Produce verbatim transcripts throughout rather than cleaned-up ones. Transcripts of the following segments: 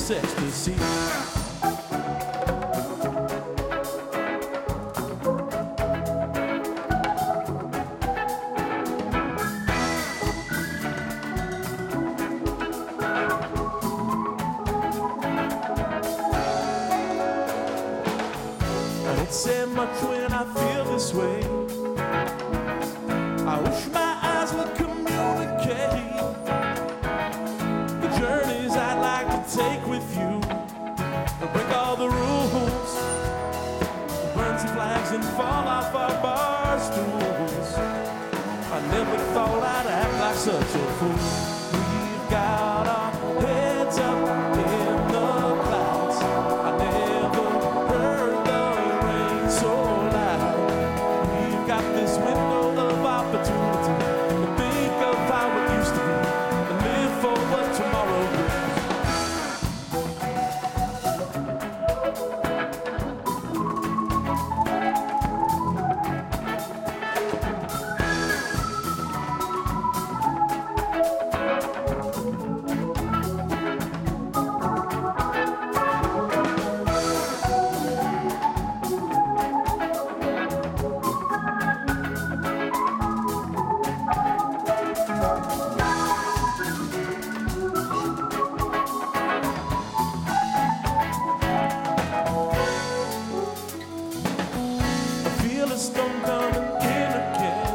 this ecstasy. I don't say much when I feel this way. I wish my eyes would communicate the journeys I'd like to take with you. Break all the rules, burn some flags and fall off our bar stools. I never thought I'd act like such a fool. We've got our heads up in the clouds. I never heard the rain so loud. We've got this window of opportunity to think of how it used to be and live for what tomorrow brings. A storm coming in again.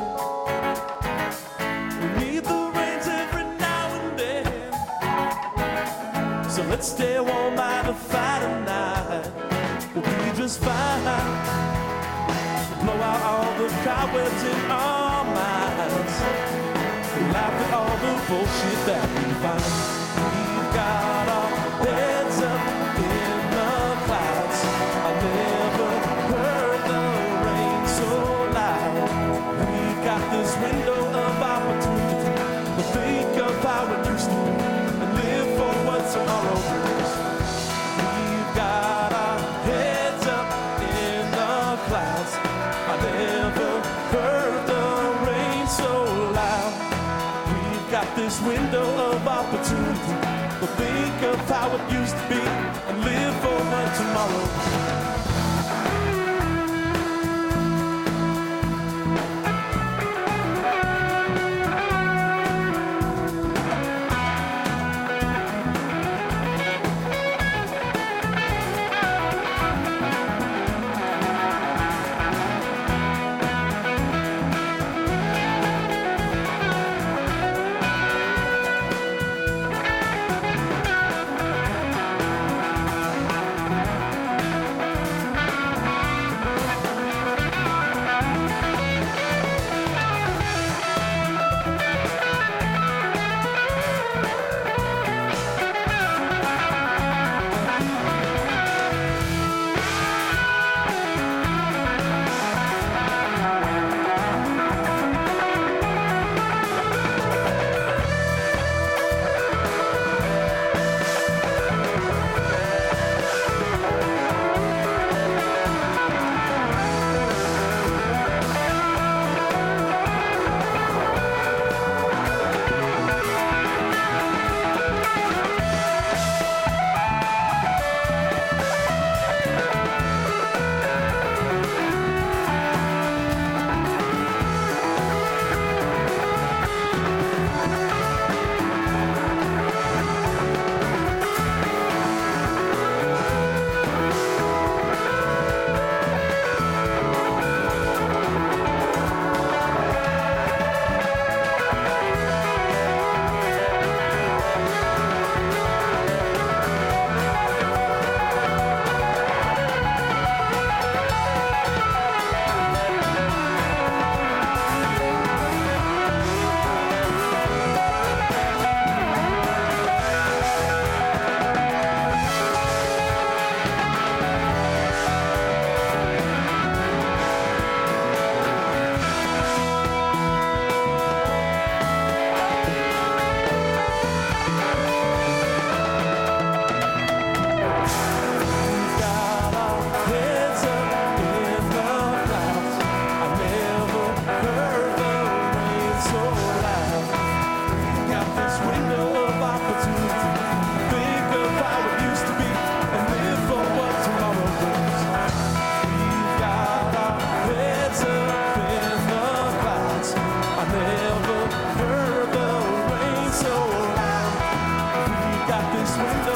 We need the rains every now and then. So let's stay warm by the fire tonight. We'll be just fine. Blow out all the cobwebs in our minds. Laugh at all the bullshit that we find. We've got our heads up in the clouds. I never heard the so loud. We've got this window of opportunity to think of how it used to be and live for what tomorrow brings. We've got our heads up in the clouds. I never heard the rain so loud. We've got this window of opportunity to think of how it used to be and live for what tomorrow brings.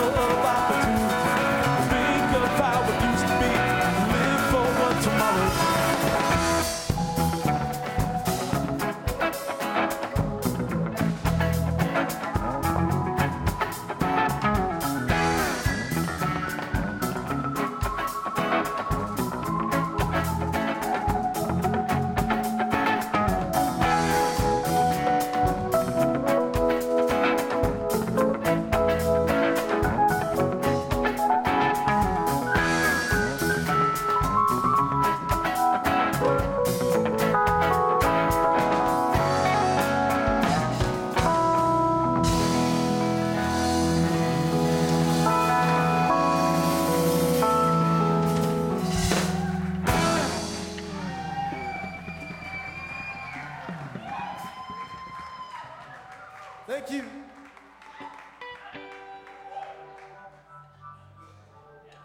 of opportunity. Think of how it used to be. Live for one tomorrow. Thank you.